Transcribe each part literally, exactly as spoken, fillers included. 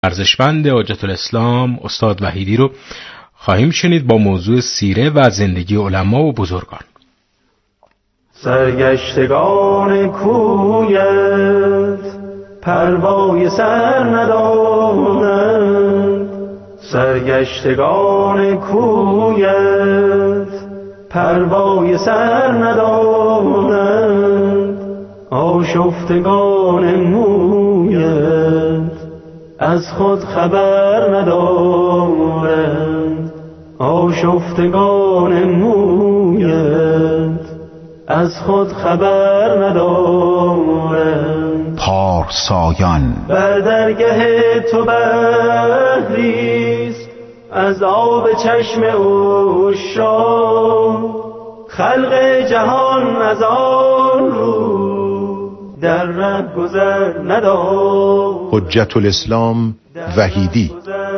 ارزشمند حجت الاسلام استاد وحیدی رو خواهیم شنید با موضوع سیره و زندگی علما و بزرگان. سرگشتگان کویت پروای سر ندارند، سرگشتگان کویت پروای سر ندارند، آشفتگان مویت از خود خبر ندارند، آشفتگان مویت از خود خبر ندارند. پارسایان بر درگه تو بحریست از آب چشم عشاق، خلق جهان از آن رو در ره گذر ندارد. حجت الاسلام وحیدی.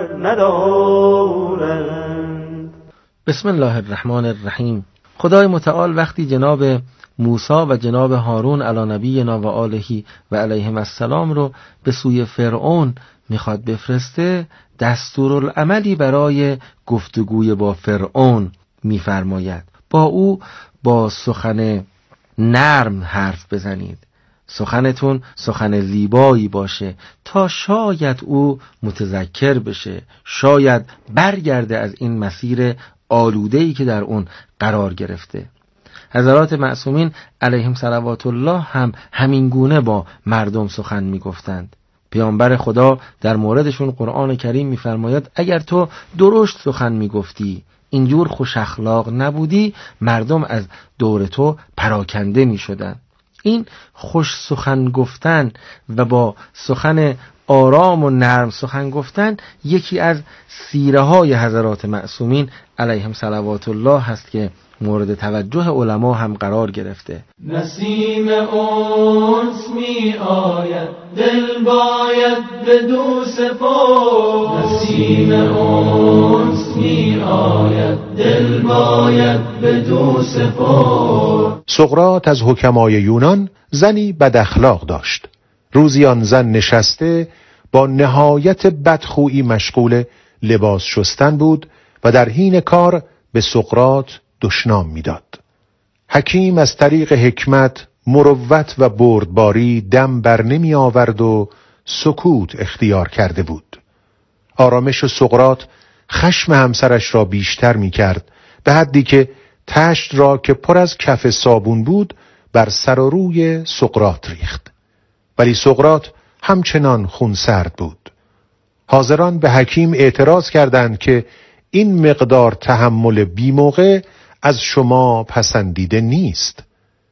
بسم الله الرحمن الرحیم. خدای متعال وقتی جناب موسی و جناب هارون علی نبینا و آله و علیهم السلام رو به سوی فرعون میخواد بفرسته، دستورالعملی برای گفتگوی با فرعون میفرماید. با او با سخن نرم حرف بزنید، سخنتون سخن زیبایی باشه تا شاید او متذکر بشه، شاید برگرده از این مسیر آلوده‌ای که در اون قرار گرفته. حضرات معصومین علیهم صلوات الله هم همین گونه با مردم سخن میگفتند. پیامبر خدا در موردشون قرآن کریم میفرماید اگر تو درشت سخن میگفتی، اینجور خوش اخلاق نبودی، مردم از دور تو پراکنده میشدن. این خوش سخن گفتن و با سخن آرام و نرم سخن گفتن یکی از سیره های حضرات معصومین علیهم صلوات الله هست که مورد توجه علما هم قرار گرفته. نسیم انس می آید دل باید بدو سپار، نسیم انس می آید دل باید بدو سپار. سقراط از حکمای یونان زنی بد اخلاق داشت. روزی آن زن نشسته با نهایت بدخویی مشغول لباس شستن بود و در حین کار به سقراط دشنام میداد. حکیم از طریق حکمت، مروت و بردباری دم بر نمی آورد و سکوت اختیار کرده بود. آرامش سقراط خشم همسرش را بیشتر می کرد، به حدی که تشت را که پر از کف صابون بود بر سر و روی سقراط ریخت. ولی سقراط همچنان خونسرد بود. حاضران به حکیم اعتراض کردند که این مقدار تحمل بی‌موقع از شما پسندیده نیست.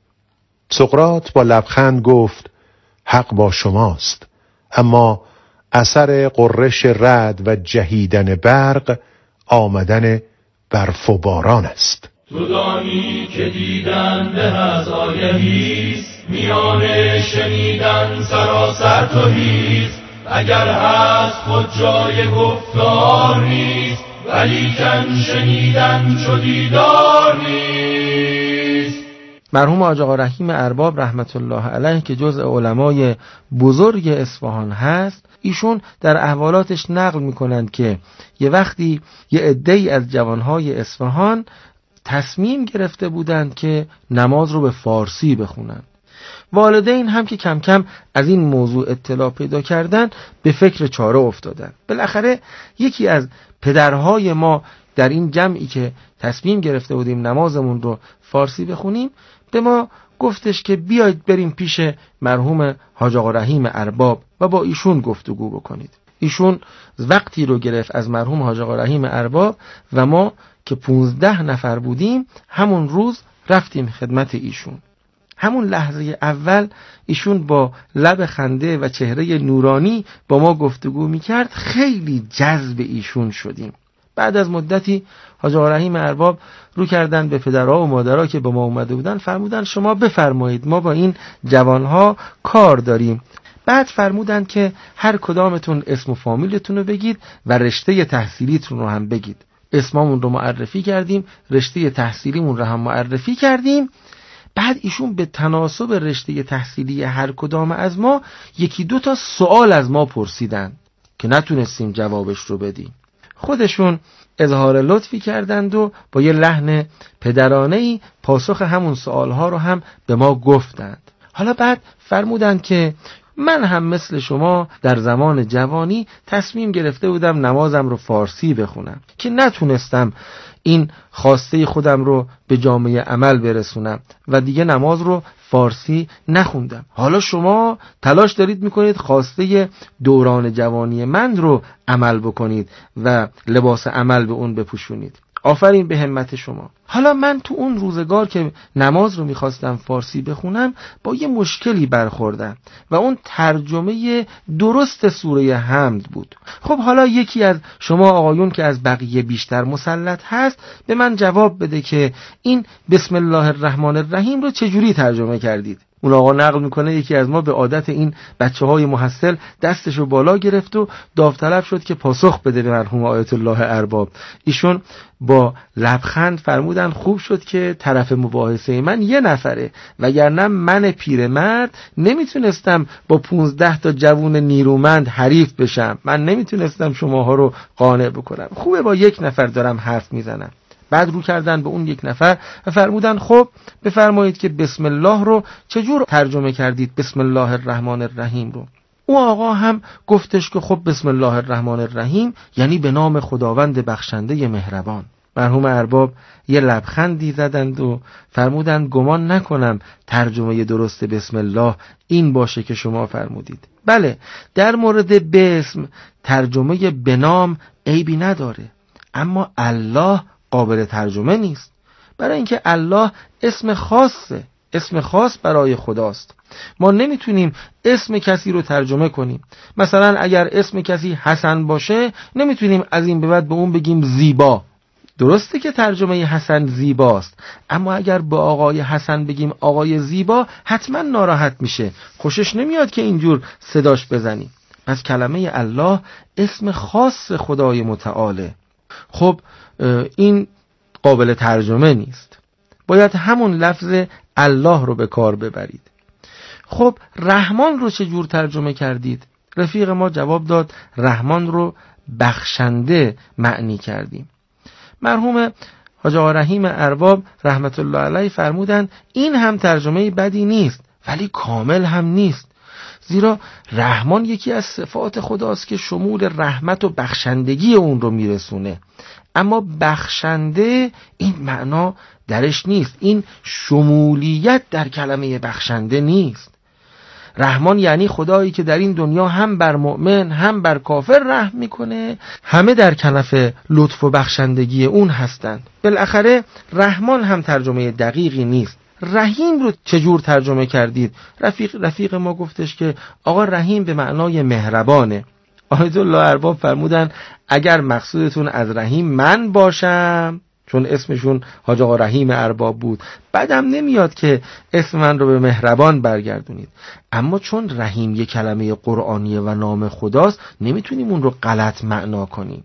سقراط با لبخند گفت حق با شماست، اما اثر قرش رعد و جهیدن برق آمدن برف و باران است. تو دانی که دیدن به از آگهیست، میان شنیدن سراسر توهیست. اگر هست خود جای گفتار نیست، ولیکن شنیدن چو دیدار نیست. مرحوم حاج آقا رحیم ارباب رحمت الله علیه که جزء علمای بزرگ اصفهان هست، ایشون در احوالاتش نقل میکنند که یه وقتی یه عده‌ای از جوانهای اصفهان تصمیم گرفته بودند که نماز رو به فارسی بخونن. والدین هم که کم کم از این موضوع اطلاع پیدا کردن به فکر چاره افتادن. بالاخره یکی از پدرهای ما در این جمعی که تصمیم گرفته بودیم نمازمون رو فارسی بخونیم به ما گفتش که بیایید بریم پیش مرحوم حاج آقا رحیم ارباب و با ایشون گفتگو بکنید. ایشون وقتی رو گرفت از مرحوم حاج آقا رحیم ارباب و ما که پونزده نفر بودیم همون روز رفتیم خدمت ایشون. همون لحظه اول ایشون با لب خنده و چهره نورانی با ما گفتگو میکرد، خیلی جذب ایشون شدیم. بعد از مدتی حاج آقا رحیم ارباب رو کردن به پدرها و مادرها که با ما اومده بودن، فرمودن شما بفرمایید ما با این جوانها کار داریم. بعد فرمودن که هر کدامتون اسم و فامیلتون رو بگید و رشته تحصیلیتون رو هم بگید. اسممون رو معرفی کردیم، رشته تحصیلیمون رو هم معرفی کردیم. بعد ایشون به تناسب رشته تحصیلی هر کدام از ما یکی دو تا سوال از ما پرسیدن که نتونستیم جوابش رو بدیم. خودشون اظهار لطفی کردند و با یه لحن پدرانه‌ای پاسخ همون سوالها رو هم به ما گفتند. حالا بعد فرمودند که من هم مثل شما در زمان جوانی تصمیم گرفته بودم نمازم رو فارسی بخونم که نتونستم این خواسته خودم رو به جامعه عمل برسونم و دیگه نماز رو فارسی نخوندم. حالا شما تلاش دارید میکنید خواسته دوران جوانی من رو عمل بکنید و لباس عمل به اون بپوشونید. آفرین به همت شما. حالا من تو اون روزگار که نماز رو میخواستم فارسی بخونم با یه مشکلی برخوردم و اون ترجمه درست سوره حمد بود. خب حالا یکی از شما آقایون که از بقیه بیشتر مسلط هست به من جواب بده که این بسم الله الرحمن الرحیم رو چجوری ترجمه کردید؟ اون آقا نقل میکنه یکی از ما به عادت این بچه های محصل دستشو بالا گرفت و داوطلب شد که پاسخ بده به مرحوم آیت الله ارباب. ایشون با لبخند فرمودن خوب شد که طرف مباحثه من یه نفره، وگرنه من پیرمرد نمیتونستم با پونزده تا جوون نیرومند حریف بشم، من نمیتونستم شماها رو قانع بکنم، خوبه با یک نفر دارم حرف میزنم. بعد رو کردن به اون یک نفر و فرمودن خب بفرمایید که بسم الله رو چجور ترجمه کردید، بسم الله الرحمن الرحیم رو؟ اون آقا هم گفتش که خب بسم الله الرحمن الرحیم یعنی به نام خداوند بخشنده مهربان. مرحوم ارباب یه لبخندی زدند و فرمودند گمان نکنم ترجمه درست بسم الله این باشه که شما فرمودید. بله، در مورد بسم ترجمه به نام عیبی نداره، اما الله قابل ترجمه نیست، برای اینکه الله اسم خاصه، اسم خاص برای خداست. ما نمیتونیم اسم کسی رو ترجمه کنیم. مثلا اگر اسم کسی حسن باشه نمیتونیم از این به بعد به اون بگیم زیبا. درسته که ترجمه حسن زیباست، اما اگر به آقای حسن بگیم آقای زیبا حتما ناراحت میشه، خوشش نمیاد که اینجور صداش بزنیم. پس کلمه الله اسم خاص خدای متعاله. خب این قابل ترجمه نیست، باید همون لفظ الله رو به کار ببرید. خب رحمان رو چجور ترجمه کردید؟ رفیق ما جواب داد رحمان رو بخشنده معنی کردیم. مرحوم حاج آقا رحیم ارباب رحمت الله علیه فرمودن این هم ترجمه بدی نیست، ولی کامل هم نیست، زیرا رحمان یکی از صفات خداست که شمول رحمت و بخشندگی اون رو میرسونه، اما بخشنده این معنا درش نیست، این شمولیت در کلمه بخشنده نیست. رحمان یعنی خدایی که در این دنیا هم بر مؤمن هم بر کافر رحم میکنه، همه در کنف لطف و بخشندگی اون هستند. بالاخره رحمان هم ترجمه دقیقی نیست. رحیم رو چجور ترجمه کردید؟ رفیق رفیق ما گفتش که آقا رحیم به معنای مهربانه. آیت الله ارباب فرمودن اگر مقصودتون از رحیم من باشم، چون اسمشون حاج آقا رحیم ارباب بود، بعدم نمیاد که اسم من رو به مهربان برگردونید، اما چون رحیم یک کلمه قرآنیه و نام خداست نمیتونیم اون رو غلط معنا کنیم.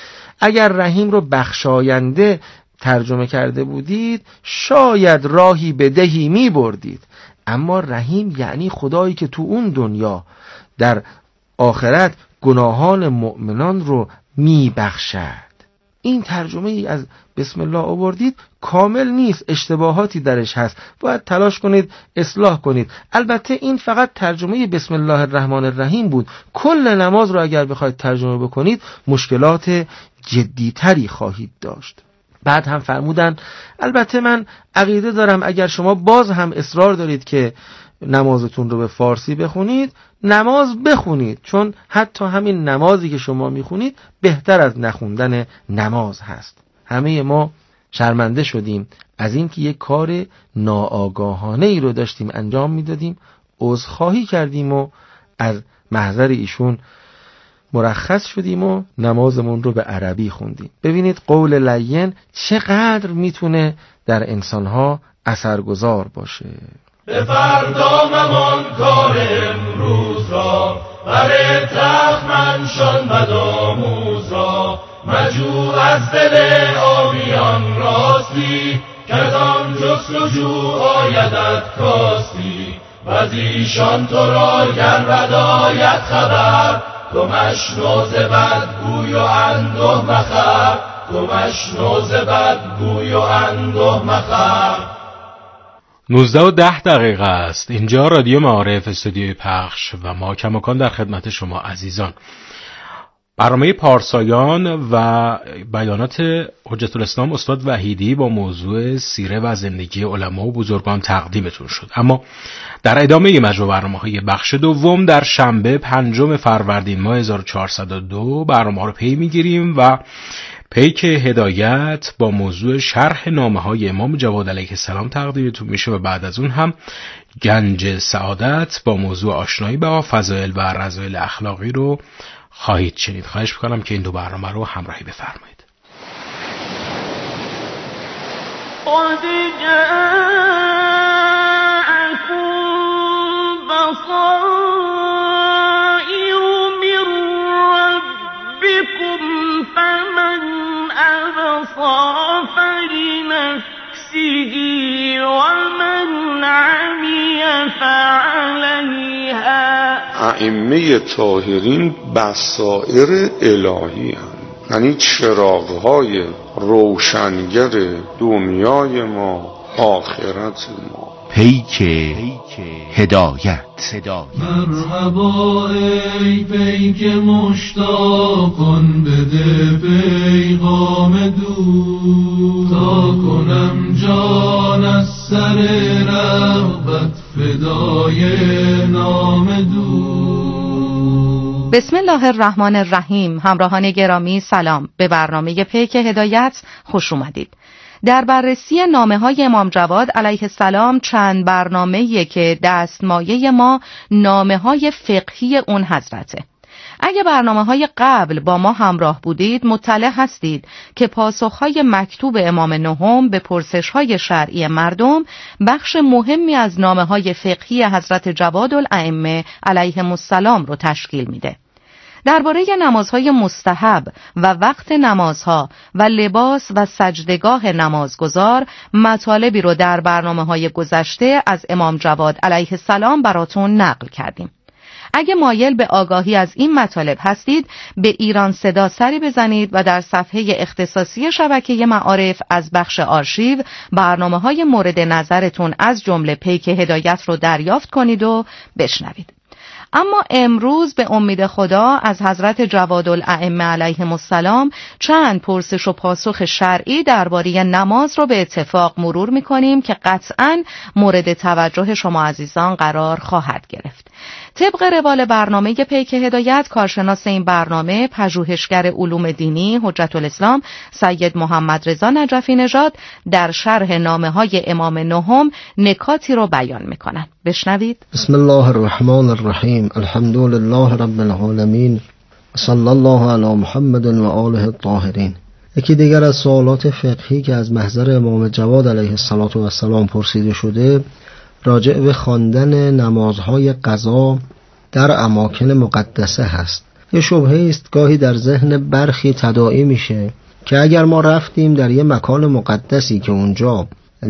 اگر رحیم رو بخشاینده ترجمه کرده بودید شاید راهی به دهی می بردید، اما رحیم یعنی خدایی که تو اون دنیا در آخرت گناهان مؤمنان رو می بخشد. این ترجمه ای از بسم الله آوردید کامل نیست، اشتباهاتی درش هست، باید تلاش کنید اصلاح کنید. البته این فقط ترجمه بسم الله الرحمن الرحیم بود، کل نماز رو اگر بخواید ترجمه بکنید مشکلات جدیتری خواهید داشت. بعد هم فرمودن البته من عقیده دارم اگر شما باز هم اصرار دارید که نمازتون رو به فارسی بخونید، نماز بخونید، چون حتی همین نمازی که شما میخونید بهتر از نخوندن نماز هست. همه ما شرمنده شدیم از این که یک کار ناآگاهانه ای رو داشتیم انجام میدادیم، عذرخواهی کردیم و از محضر ایشون مرخص شدیم و نمازمون رو به عربی خوندیم. ببینید قول لین چقدر میتونه در انسانها اثرگذار باشه. به فردا ممان کار امروز را، بر تخت منشان بدآموز را، مجو از دل آبیان راستی، که از آن جستجو آیدت کاستی، و از ایشان تو را گر بداید خبر، تو مشنو ز بدگوی و اندوه مخر، تو مشنو ز بدگوی و اندوه مخر. نوزده و ده دقیقه است. اینجا رادیو معارف استودیوی پخش و ما کماکان در خدمت شما عزیزان. برنامه پارسایان و بیانات حجت الاسلام استاد وحیدی با موضوع سیره و زندگی علما و بزرگان تقدیمتون شد. اما در ادامه مجموع برنامه‌های بخش دوم در شنبه پنجم فروردین ماه هزار و چهارصد و دو برنامه رو پی میگیریم و پیک هدایت با موضوع شرح نامه‌های امام جواد علیه السلام تقدیمتون میشه و بعد از اون هم گنج سعادت با موضوع آشنایی با فضائل و رذایل اخلاقی رو خواهید شنید. خواهش میکنم که این دو برنامه رو همراهی بفرمایید. قد جاءكم بصائر من ربكم فمن أبصر فلنفسه ومن عمي فعليها. ائمه طاهرین بصائر الهی هم، یعنی چراغ‌های روشنگر دنیای ما، آخرت ما. پیک هدایت. مرحبا ای پیک مشتاقان، بده پیغام دوست تا کنم جان از سر رغبت فدای نام دوست. بسم الله الرحمن الرحیم. همراهان گرامی سلام، به برنامه پیک هدایت خوش اومدید. در بررسی نامه‌های امام جواد علیه السلام چند برنامه‌ایه که دستمایه ما نامه‌های فقهی اون حضرته. اگه برنامه‌های قبل با ما همراه بودید مطلع هستید که پاسخ‌های مکتوب امام نهم به پرسش‌های شرعی مردم بخش مهمی از نامه‌های فقهی حضرت جواد الائمه علیهم السلام رو تشکیل میده. درباره نمازهای مستحب و وقت نمازها و لباس و سجدگاه نمازگزار مطالبی رو در برنامه‌های گذشته از امام جواد علیه السلام براتون نقل کردیم. اگه مایل به آگاهی از این مطالب هستید به ایران صدا سری بزنید و در صفحه اختصاصی شبکه معارف از بخش آرشیو برنامه‌های مورد نظرتون از جمله پیک هدایت رو دریافت کنید و بشنوید. اما امروز به امید خدا از حضرت جواد الائمه علیهم السلام چند پرسش و پاسخ شرعی درباره نماز رو به اتفاق مرور می‌کنیم که قطعاً مورد توجه شما عزیزان قرار خواهد گرفت. طبق روال برنامه پیک هدایت، کارشناس این برنامه پژوهشگر علوم دینی حجت الاسلام سید محمد رضا نجفی نژاد در شرح نامه‌های امام نهم نکاتی رو بیان می‌کنند. بشنوید. بسم الله الرحمن الرحیم. الحمد لله رب العالمین. صلی الله علی محمد و آله الطاهرین. یکی دیگر از سوالات فقهی که از محضر امام جواد علیه السلام پرسیده شده راجع به خواندن نمازهای قضا در اماکن مقدسه هست. یه شبهه است گاهی در ذهن برخی تداعی میشه که اگر ما رفتیم در یه مکان مقدسی که اونجا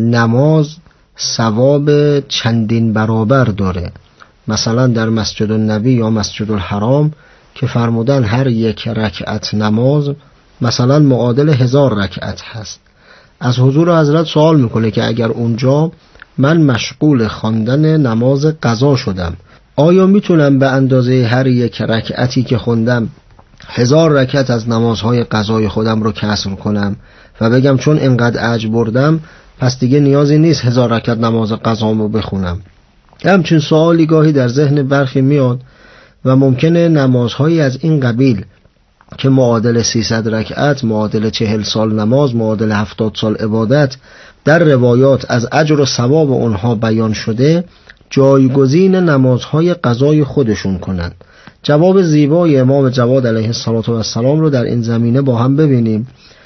نماز ثواب چندین برابر داره، مثلا در مسجد النبی یا مسجد الحرام که فرمودن هر یک رکعت نماز مثلا معادل هزار رکعت هست، از حضور حضرت سوال میکنه که اگر اونجا من مشغول خواندن نماز قضا شدم، آیا میتونم به اندازه هر یک رکعتی که خوندم هزار رکعت از نمازهای قضای خودم رو کسر کنم و بگم چون اینقدر اجر بردم پس دیگه نیازی نیست هزار رکعت نماز قضامو بخونم؟ همچین سوالی گاهی در ذهن برخی میاد و ممکنه نمازهایی از این قبیل که معادل سیصد رکعت، معادل چهل سال نماز، معادل هفتاد سال عبادت در روایات از اجر و ثواب اونها بیان شده جایگزین نمازهای قضای خودشون کنند. جواب زیبای امام جواد علیه السلام رو در این زمینه با هم ببینیم.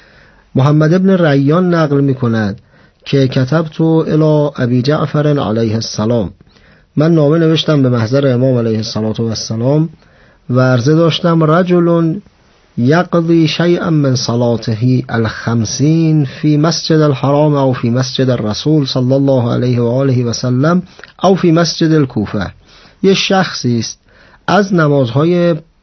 محمد ابن ریان نقل می کند که کتبت الی ابی جعفر علیه السلام، من نامه نوشتم به محضر امام علیه السلام و عرضه داشتم رجل یقضی شیئا من صلاته الخمسین فی مسجد الحرام او فی مسجد الرسول صلی الله علیه و آله و سلم او فی مسجد الکوفه. یه شخصی است از نمازهای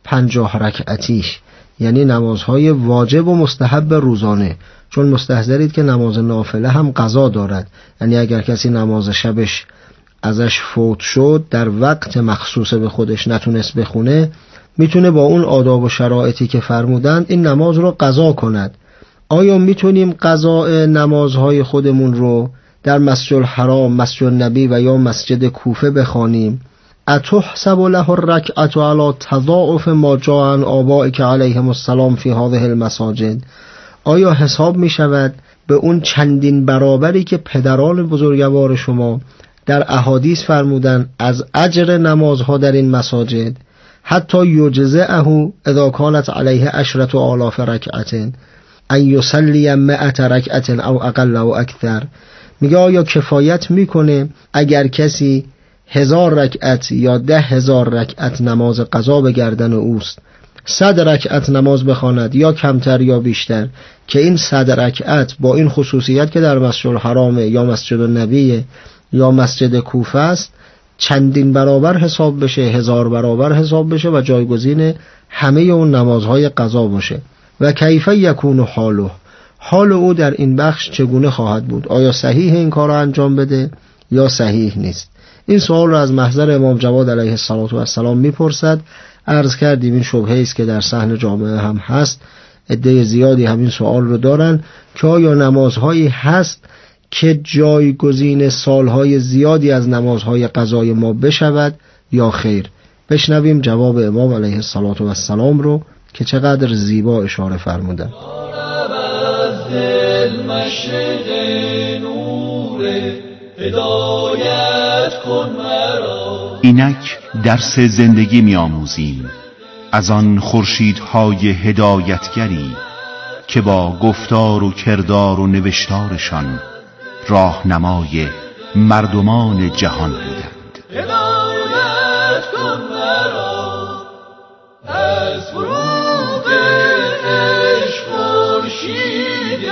پنجاه رکعتیش، یعنی نمازهای واجب و مستحب روزانه، چون مستحضرید که نماز نافله هم قضا دارد، یعنی اگر کسی نماز شبش ازش فوت شد در وقت مخصوص به خودش نتونست بخونه، میتونه با اون آداب و شرایطی که فرمودند این نماز رو قضا کند. آیا میتونیم قضاء نمازهای خودمون رو در مسجد الحرام، مسجد النبی و یا مسجد کوفه بخوانیم؟ اتحسب له الرکعة علی تضاعف ما جاء عن آبائک علیهم السلام فی هذه المساجد؟ آیا حساب می شود به اون چندین برابری که پدران بزرگوار شما در احادیث فرمودن از اجر نمازها در این مساجد؟ حتی یجزئه اذا کانت علیه عشرة آلاف رکعة ان یصلی مئة رکعة او اقل او اکثر. میگه آیا کفایت میکنه اگر کسی هزار رکعت یا ده هزار رکعت نماز قضا به گردن اوست، صد رکعت نماز بخواند یا کمتر یا بیشتر، که این صد رکعت با این خصوصیت که در مسجد الحرام یا مسجد النبی یا مسجد کوفه است چندین برابر حساب بشه، هزار برابر حساب بشه و جایگزین همه اون نمازهای قضا باشه؟ و کیف یکون حاله، حال او در این بخش چگونه خواهد بود؟ آیا صحیح این کار را انجام بده یا صحیح نیست؟ این سوال را از محضر امام جواد علیه السلام میپرسد. عرض کردیم این شبهه است که در صحن جامعه هم هست، عده زیادی همین سوال رو دارن که آیا نمازهایی هست که جایگزین سالهای زیادی از نمازهای قضای ما بشود یا خیر؟ بشنویم جواب امام علیه السلام رو که چقدر زیبا اشاره فرمودن. اینک درس زندگی می آموزیم از آن خورشیدهای هدایتگری که با گفتار و کردار و نوشتارشان راهنمای مردمان جهان بودند. هدایت کن مرا از فروغ عشق خورشید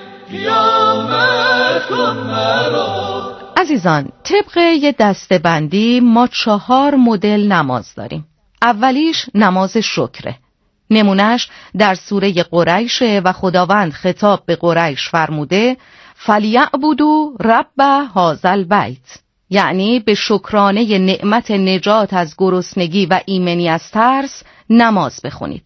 قیامت کن مرا. عزیزان، طبق یه دسته‌بندی ما چهار مدل نماز داریم. اولیش نماز شکره. نمونش در سوره قریش و خداوند خطاب به قریش فرموده فلیعبدوا رب هذا البیت، یعنی به شکرانه نعمت نجات از گرسنگی و ایمنی از ترس نماز بخونید.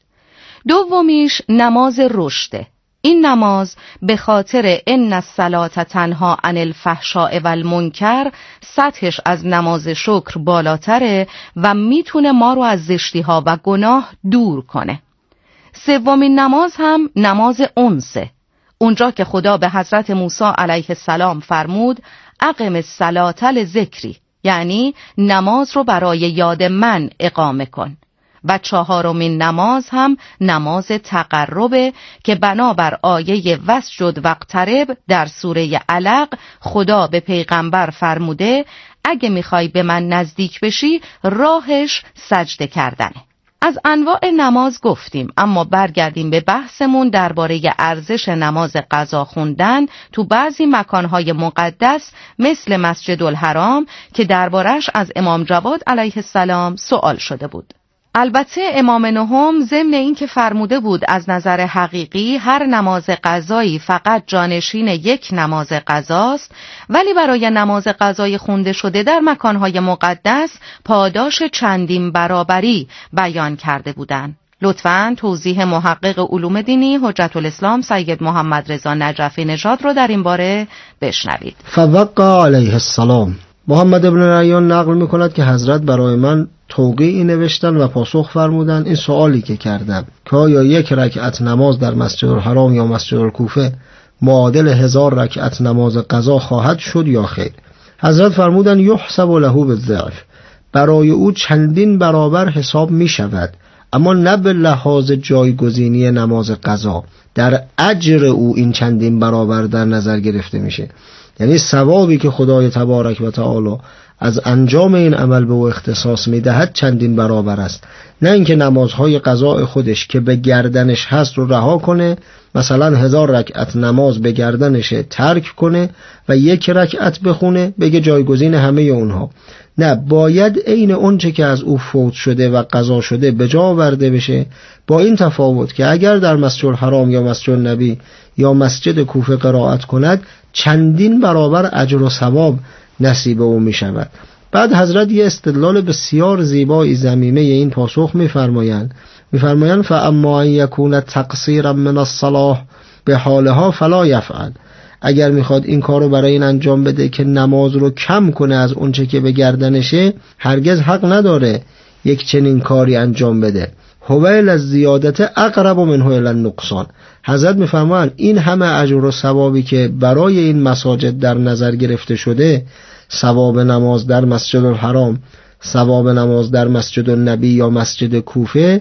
دومیش نماز رشده. این نماز به خاطر ان الصلاة تنها عن الفحشاء والمنکر سطحش از نماز شکر بالاتره و میتونه ما رو از زشتی ها و گناه دور کنه. سومین نماز هم نماز انسه، اونجا که خدا به حضرت موسی علیه السلام فرمود اقم الصلاة لذکری، یعنی نماز رو برای یاد من اقامه کن. و چهارمین نماز هم نماز تقربه که بنابر آیه واسجد واقترب در سوره علق خدا به پیغمبر فرموده اگه میخوای به من نزدیک بشی راهش سجده کردنه. از انواع نماز گفتیم، اما برگردیم به بحثمون درباره ارزش نماز قضا خوندن تو بعضی مکانهای مقدس مثل مسجد الحرام که دربارش از امام جواد علیه السلام سوال شده بود. البته امام نهم ضمن این که فرموده بود از نظر حقیقی هر نماز قضایی فقط جانشین یک نماز قضاست، ولی برای نماز قضای خونده شده در مکانهای مقدس پاداش چندین برابری بیان کرده بودند. لطفاً توضیح محقق علوم دینی حجت الاسلام سید محمد رضا نجفی نژاد رو در این باره بشنوید. فوقع علیه السلام. محمد ابن ریان نقل میکند که حضرت برای من توقیعی نوشتن و پاسخ فرمودن این سوالی که کردم که آیا یک رکعت نماز در مسجد الحرام یا مسجد الکوفه معادل هزار رکعت نماز قضا خواهد شد یا خیر؟ حضرت فرمودن یحسب له بالضعف، برای او چندین برابر حساب می شود، اما نه به لحاظ جایگزینی نماز قضا. در اجر او این چندین برابر در نظر گرفته میشه، یعنی ثوابی که خدای تبارک و تعالی از انجام این عمل به او اختصاص میدهد چندین برابر است. نه اینکه نمازهای قضاء خودش که به گردنش هست رو رها کنه، مثلا هزار رکعت نماز به گردنش ترک کنه و یک رکعت بخونه بگه جایگزین همه اونها. نه، باید عین اونچه که از او فوت شده و قضا شده به جا آورده بشه، با این تفاوت که اگر در مسجد الحرام یا مسجد النبی یا مسجد کوفه قرائت کند چندین برابر اجر و ثواب نصیب او می شود. بعد حضرت یه استدلال بسیار زیبایی ضمیمه این پاسخ می‌فرمایند. می‌فرمایند فاما ان یکون تقصیرا من الصلاة به حالها فلا یفعل. اگر میخواد این کارو برای این انجام بده که نماز رو کم کنه از اونچه که به گردنشه، هرگز حق نداره یک چنین کاری انجام بده. هویل از زیادت اقرب منه الی النقصان. حضرت می‌فرمایند این همه اجر و ثوابی که برای این مساجد در نظر گرفته شده، ثواب نماز در مسجد الحرام، ثواب نماز در مسجد النبی یا مسجد کوفه،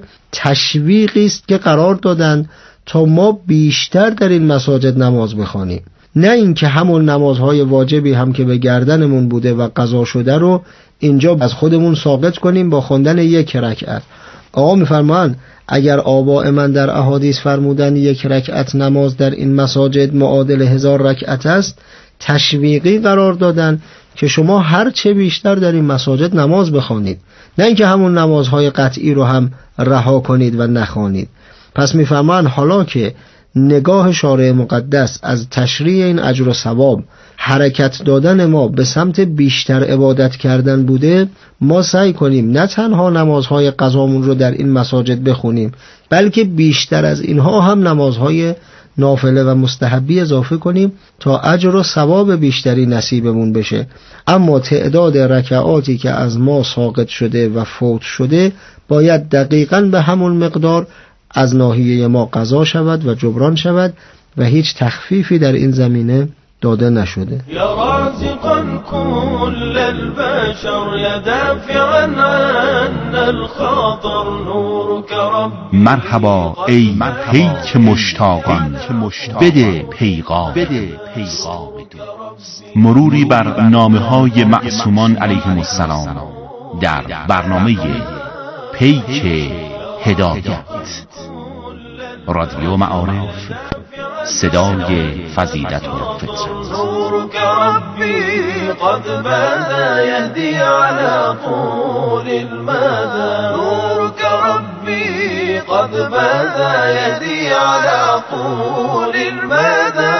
تشویقی است که قرار دادن تا ما بیشتر در این مساجد نماز بخوانیم. نه اینکه همون نمازهای واجبی هم که به گردنمون بوده و قضا شده رو اینجا از خودمون ساقط کنیم با خواندن یک رکعت. آقا میفرمایند اگر آباء من در احادیث فرمودن یک رکعت نماز در این مساجد معادل هزار رکعت است، تشویقی قرار دادن که شما هر چه بیشتر در این مساجد نماز بخوانید، نه اینکه همون نمازهای قطعی رو هم رها کنید و نخوانید. پس میفهمن حالا که نگاه شارع مقدس از تشریع این اجر و ثواب حرکت دادن ما به سمت بیشتر عبادت کردن بوده، ما سعی کنیم نه تنها نمازهای قضامون رو در این مساجد بخونیم، بلکه بیشتر از اینها هم نمازهای نافله و مستحبی اضافه کنیم تا اجر و ثواب بیشتری نصیبمون بشه. اما تعداد رکعاتی که از ما ساقط شده و فوت شده باید دقیقاً به همون مقدار از ناحیه ما قضا شود و جبران شود و هیچ تخفیفی در این زمینه داده نشده. یا رازقا کل البشر یا دافعا عنا الخاطر نورک رب. مرحبا ای پیک مشتاقان، بده پیغام. مروری بر نامه های معصومان علیهم السلام در برنامه پیک هدایت. رادیو معارف، صدای فضیلت و فطرت. نورك ربي قد بدا يهدي على طول المدى. نورك ربي قد بدا يهدي على طول المدى.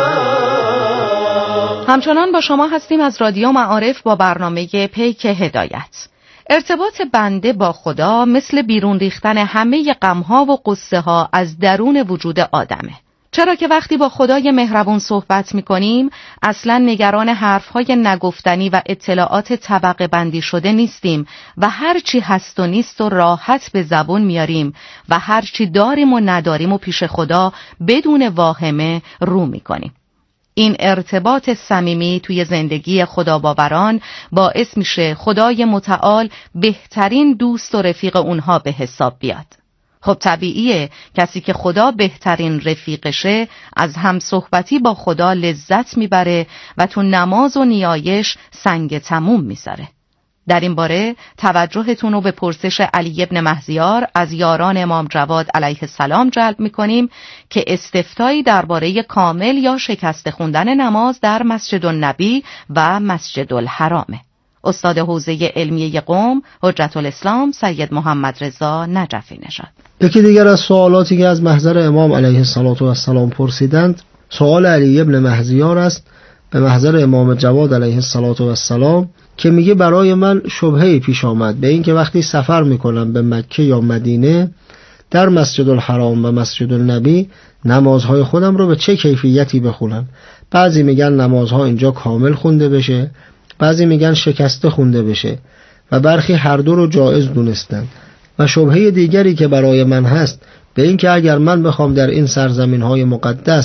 همچنان با شما هستیم از رادیو معارف با برنامه پیک هدایت. ارتباط بنده با خدا مثل بیرون ریختن همه غم‌ها و غصه‌ها از درون وجود آدمه. چرا که وقتی با خدای مهربون صحبت می‌کنیم اصلاً نگران حرف‌های نگفتنی و اطلاعات طبقه بندی شده نیستیم و هر چی هست و نیست و راحت به زبون میاریم و هر چی داریم و نداریم و پیش خدا بدون واهمه رو می‌کنیم. این ارتباط صمیمی توی زندگی خداباوران باعث میشه خدای متعال بهترین دوست و رفیق اونها به حساب بیاد. خب طبیعیه کسی که خدا بهترین رفیقشه از هم صحبتی با خدا لذت میبره و تو نماز و نیایش سنگ تموم میذاره. در این باره توجهتون رو به پرسش علی ابن مهزیار از یاران امام جواد علیه السلام جلب میکنیم که استفتایی درباره کامل یا شکسته خوندن نماز در مسجد النبی و مسجد الحرامه. استاد حوزه علمیه قم حجت الاسلام سید محمد رضا نجفی نژاد. یکی دیگر از سوالاتی که از محضر امام علیه السلام پرسیدند سوال علی ابن مهزیار است به محضر امام جواد علیه السلام که میگه برای من شبهه‌ای پیش آمد به این که وقتی سفر میکنم به مکه یا مدینه در مسجد الحرام و مسجد النبی نمازهای خودم رو به چه کیفیتی بخونم. بعضی میگن نمازها اینجا کامل خونده بشه، بعضی میگن شکسته خونده بشه و برخی هر دو رو جایز دونستن. و شبهه دیگری که برای من هست به این که اگر من بخوام در این سرزمین‌های مقدس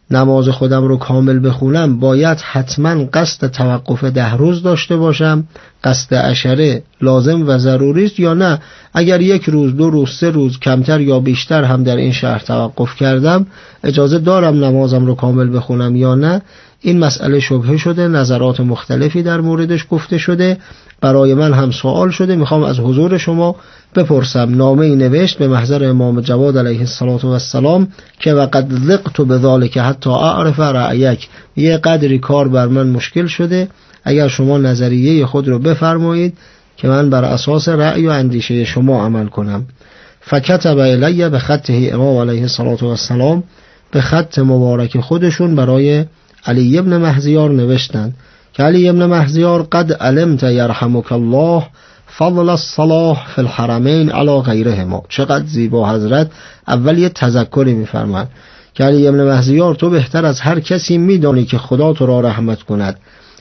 نماز خودم رو کامل بخونم باید حتما قصد توقف ده روز داشته باشم، قصد عشره لازم و ضروری است یا نه اگر یک روز، دو روز، سه روز کمتر یا بیشتر هم در این شهر توقف کردم اجازه دارم نمازم رو کامل بخونم یا نه؟ این مسئله شبهه شده، نظرات مختلفی در موردش گفته شده، برای من هم سوال شده، میخوام از حضور شما بپرسم. نامه ای نوشت به محضر امام جواد علیه السلام که وقد ذقت بذلک حتی اعرف رأیک، یه قدری کار بر من مشکل شده، اگر شما نظریه خود رو بفرمایید که من بر اساس رأی و اندیشه شما عمل کنم. فکتب الی به خطه امام علیه السلام، به خط مبارک خودشون برای علی ابن مهزیار نوشتند که علی ابن مهزیار قد علمت یرحمک الله فضل الصلاح فی الحرمین علی غیرهما. چقدر زیبا حضرت اول یه تذکری میفرمایند که علی ابن مهزیار تو بهتر از هر کسی میدانی که خدا تو را رحمت کند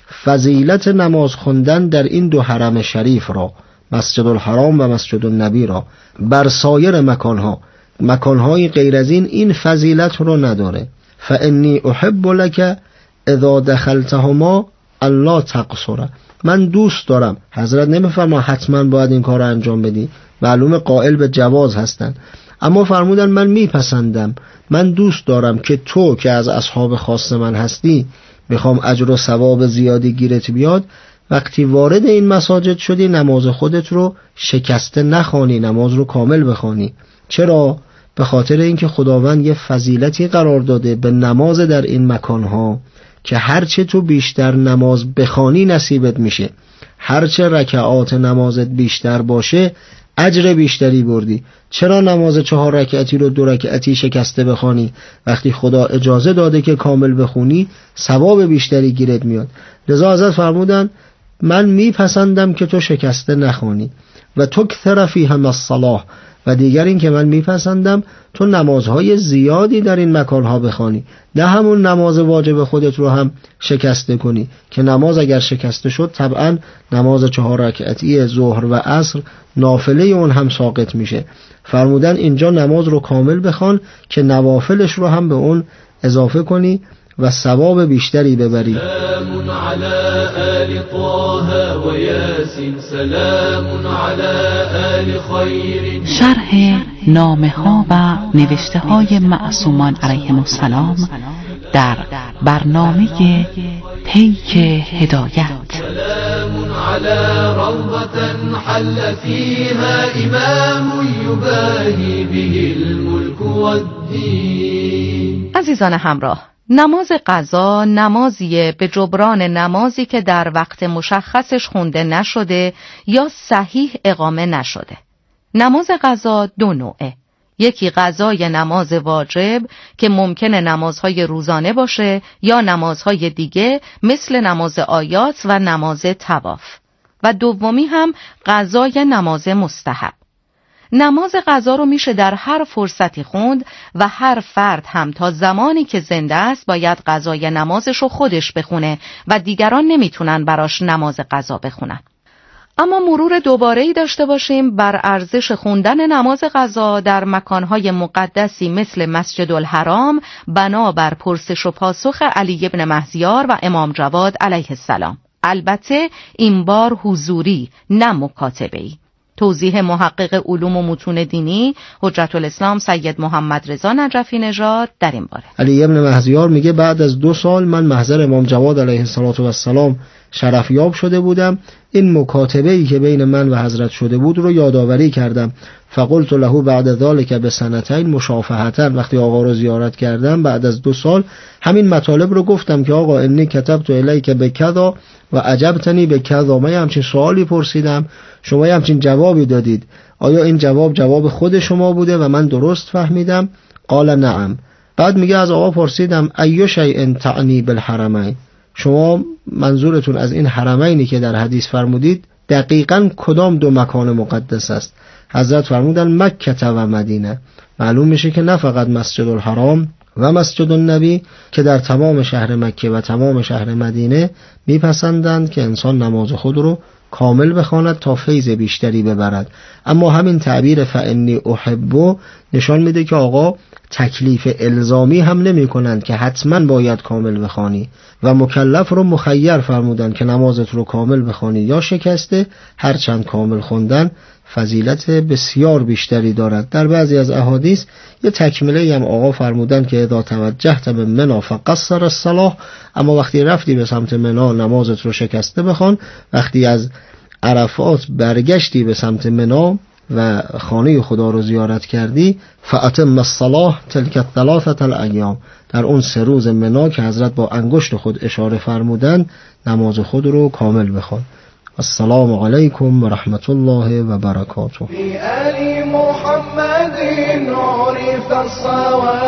فضیلت نماز خوندن در این دو حرم شریف را، مسجد الحرام و مسجد النبی را، بر سایر مکانها مکانهای غیر از این این فضیلت رو نداره. فانی احب لک اذا دخلتهما الله تقصر، من دوست دارم. حضرت نمیفرما حتما باید این کار رو انجام بدی، معلومه قائل به جواز هستن، اما فرمودن من میپسندم، من دوست دارم که تو که از اصحاب خاص من هستی، میخوام اجر و ثواب زیادی گیرت بیاد، وقتی وارد این مساجد شدی نماز خودت رو شکسته نخوانی، نماز رو کامل بخوانی. چرا؟ به خاطر اینکه خداوند یه فضیلتی قرار داده به نماز در این مکانها که هرچه تو بیشتر نماز بخوانی نصیبت میشه، هرچه رکعات نمازت بیشتر باشه اجر بیشتری بردی. چرا نماز چهار رکعتی رو دو رکعتی شکسته بخوانی وقتی خدا اجازه داده که کامل بخونی ثواب بیشتری گیرت میاد؟ لذا حضرت فرمودن من میپسندم که تو شکسته نخوانی و تو کثر فیهم الصلاح، و دیگر این که من میپسندم تو نمازهای زیادی در این مکانها بخوانی، نه همون نماز واجب خودت رو هم شکسته کنی که نماز اگر شکسته شد طبعا نماز چهار رکعتی ظهر و عصر نافله اون هم ساقط میشه. فرمودن اینجا نماز رو کامل بخوان که نوافلش رو هم به اون اضافه کنی و ثواب بیشتری ببری. سلام علی آل طه و یاسین، سلام علی آل خیر. شرح نامه ها و نوشته های معصومان علیهم السلام در برنامه پیک هدایت. سلام علی روضة حل فیها امام یباهی به الملک والدین. عزیزان همراه، نماز قضا نمازیه به جبران نمازی که در وقت مشخصش خونده نشده یا صحیح اقامه نشده. نماز قضا دو نوعه، یکی قضای نماز واجب که ممکنه نمازهای روزانه باشه یا نمازهای دیگه مثل نماز آیات و نماز طواف، و دومی هم قضای نماز مستحب. نماز قضا رو میشه در هر فرصتی خوند و هر فرد هم تا زمانی که زنده است باید قضای نمازش رو خودش بخونه و دیگران نمیتونن براش نماز قضا بخونن. اما مرور دوباره‌ای داشته باشیم بر ارزش خوندن نماز قضا در مکانهای مقدسی مثل مسجد الحرام بنابر پرسش و پاسخ علی ابن مهزیار و امام جواد علیه السلام. البته این بار حضوری نه مکاتبه‌ای. توضیح محقق علوم و متون دینی حجت الاسلام سید محمد رضا نجفی نژاد در این باره. علی ابن مهزیار میگه بعد از دو سال من محضر امام جواد علیه السلام شرفیاب شده بودم، این مکاتبه‌ای که بین من و حضرت شده بود رو یادآوری کردم. فقلت له بعد ذلك بسنتین مشافهةً، وقتی آقا رو زیارت کردم بعد از دو سال همین مطالب رو گفتم که آقا انی کتبت الیک بکذا و عجبتنی بکذا، من همچین سوالی پرسیدم شما همچین جوابی دادید، آیا این جواب جواب خود شما بوده و من درست فهمیدم؟ قال نعم. بعد میگه از آقا پرسیدم ای شیء تعنی بالحرمین، شما منظورتون از این حرمینی که در حدیث فرمودید دقیقاً کدام دو مکان مقدس است؟ حضرت فرمودن مکه و مدینه. معلوم میشه که نه فقط مسجد الحرام و مسجد النبی که در تمام شهر مکه و تمام شهر مدینه میپسندند که انسان نماز خود رو کامل بخواند تا فیض بیشتری ببرد، اما همین تعبیر فانی احبو نشان میده که آقا تکلیف الزامی هم نمی کنند که حتما باید کامل بخوانی و مکلف رو مخیر فرمودند که نمازت رو کامل بخوانی یا شکسته، هرچند کامل خوندن فضیلت بسیار بیشتری دارد. در بعضی از احادیث یه تکمله هم آقا فرمودن که اذا توجهت به منا فقصر الصلاة، اما وقتی رفتی به سمت منا نمازت رو شکسته بخوان. وقتی از عرفات برگشتی به سمت منا و خانه خدا رو زیارت کردی، فاتم الصلاة تلک الثلاثه الایام، در اون سه روز منا که حضرت با انگشت خود اشاره فرمودند نماز خود رو کامل بخوان. السلام علیکم و رحمت الله و برکاته.